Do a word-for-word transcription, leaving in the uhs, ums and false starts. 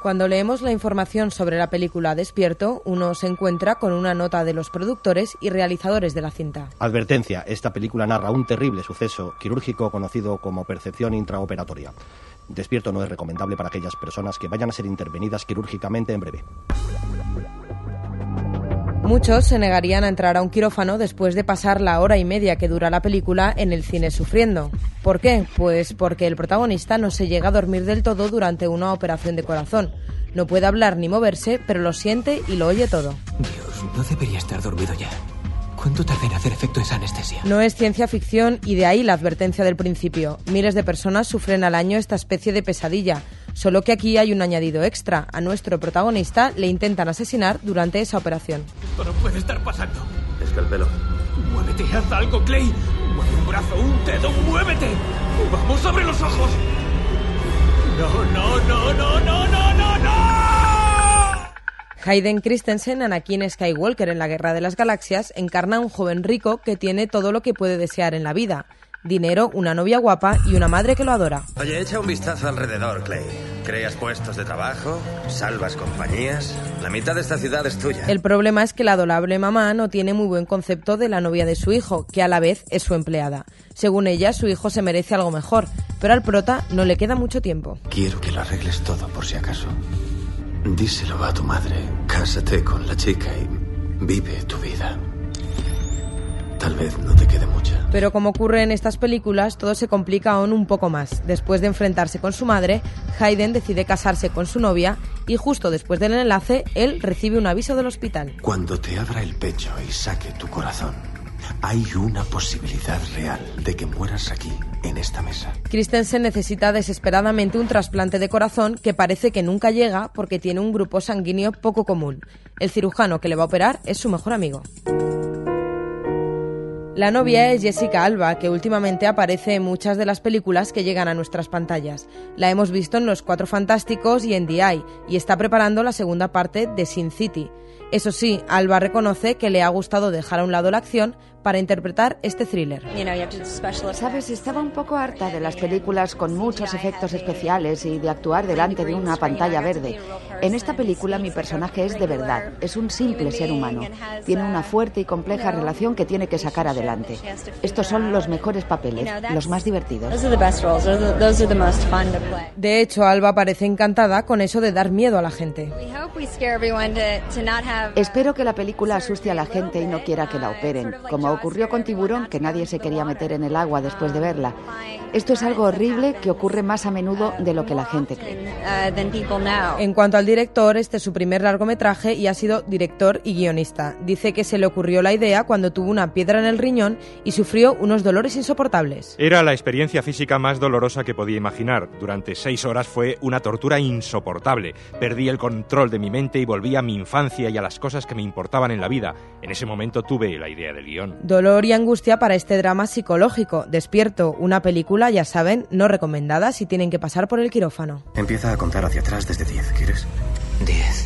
Cuando leemos la información sobre la película Despierto, uno se encuentra con una nota de los productores y realizadores de la cinta. Advertencia, esta película narra un terrible suceso quirúrgico conocido como percepción intraoperatoria. Despierto no es recomendable para aquellas personas que vayan a ser intervenidas quirúrgicamente en breve. Muchos se negarían a entrar a un quirófano después de pasar la hora y media que dura la película en el cine sufriendo. ¿Por qué? Pues porque el protagonista no se llega a dormir del todo durante una operación de corazón. No puede hablar ni moverse, pero lo siente y lo oye todo. Dios, no debería estar dormido ya. ¿Cuánto tarda en hacer efecto esa anestesia? No es ciencia ficción y de ahí la advertencia del principio. Miles de personas sufren al año esta especie de pesadilla. Solo que aquí hay un añadido extra. A nuestro protagonista le intentan asesinar durante esa operación. Esto no puede estar pasando. Escalpelo. Muévete, haz algo, Clay. Mueve un brazo, un dedo, muévete. Vamos, abre los ojos. No, no, no, no, no, no, no, no. Hayden Christensen, Anakin Skywalker en la Guerra de las Galaxias, encarna a un joven rico que tiene todo lo que puede desear en la vida. Dinero, una novia guapa y una madre que lo adora. Oye, echa un vistazo alrededor, Clay. Creas puestos de trabajo, salvas compañías. La mitad de esta ciudad es tuya. El problema es que la adorable mamá no tiene muy buen concepto de la novia de su hijo, que a la vez es su empleada. Según ella, su hijo se merece algo mejor, pero al prota no le queda mucho tiempo. Quiero que lo arregles todo por si acaso. Díselo a tu madre. Cásate con la chica y vive tu vida. Tal vez no te quede mucha. Pero como ocurre en estas películas, todo se complica aún un poco más. Después de enfrentarse con su madre, Hayden decide casarse con su novia y justo después del enlace, él recibe un aviso del hospital. Cuando te abra el pecho y saque tu corazón, hay una posibilidad real de que mueras aquí, en esta mesa. Christensen necesita desesperadamente un trasplante de corazón que parece que nunca llega porque tiene un grupo sanguíneo poco común. El cirujano que le va a operar es su mejor amigo. La novia es Jessica Alba, que últimamente aparece en muchas de las películas que llegan a nuestras pantallas. La hemos visto en Los Cuatro Fantásticos y en The Eye, y está preparando la segunda parte de Sin City. Eso sí, Alba reconoce que le ha gustado dejar a un lado la acción para interpretar este thriller. Sabes, estaba un poco harta de las películas con muchos efectos especiales y de actuar delante de una pantalla verde. En esta película mi personaje es de verdad, es un simple ser humano. Tiene una fuerte y compleja relación que tiene que sacar adelante. Estos son los mejores papeles, los más divertidos. De hecho, Alba parece encantada con eso de dar miedo a la gente. Espero que la película asuste a la gente y no quiera que la operen, como ocurrió con Tiburón, que nadie se quería meter en el agua después de verla. Esto es algo horrible que ocurre más a menudo de lo que la gente cree. En cuanto al director, este es su primer largometraje y ha sido director y guionista. Dice que se le ocurrió la idea cuando tuvo una piedra en el riñón y sufrió unos dolores insoportables. Era la experiencia física más dolorosa que podía imaginar. Durante seis horas fue una tortura insoportable. Perdí el control de mi mente y volví a mi infancia y a las cosas que me importaban en la vida. En ese momento tuve la idea del guión. Dolor y angustia para este drama psicológico. Despierto, una película, ya saben, no recomendada si tienen que pasar por el quirófano. Empieza a contar hacia atrás desde diez, ¿quieres? Diez.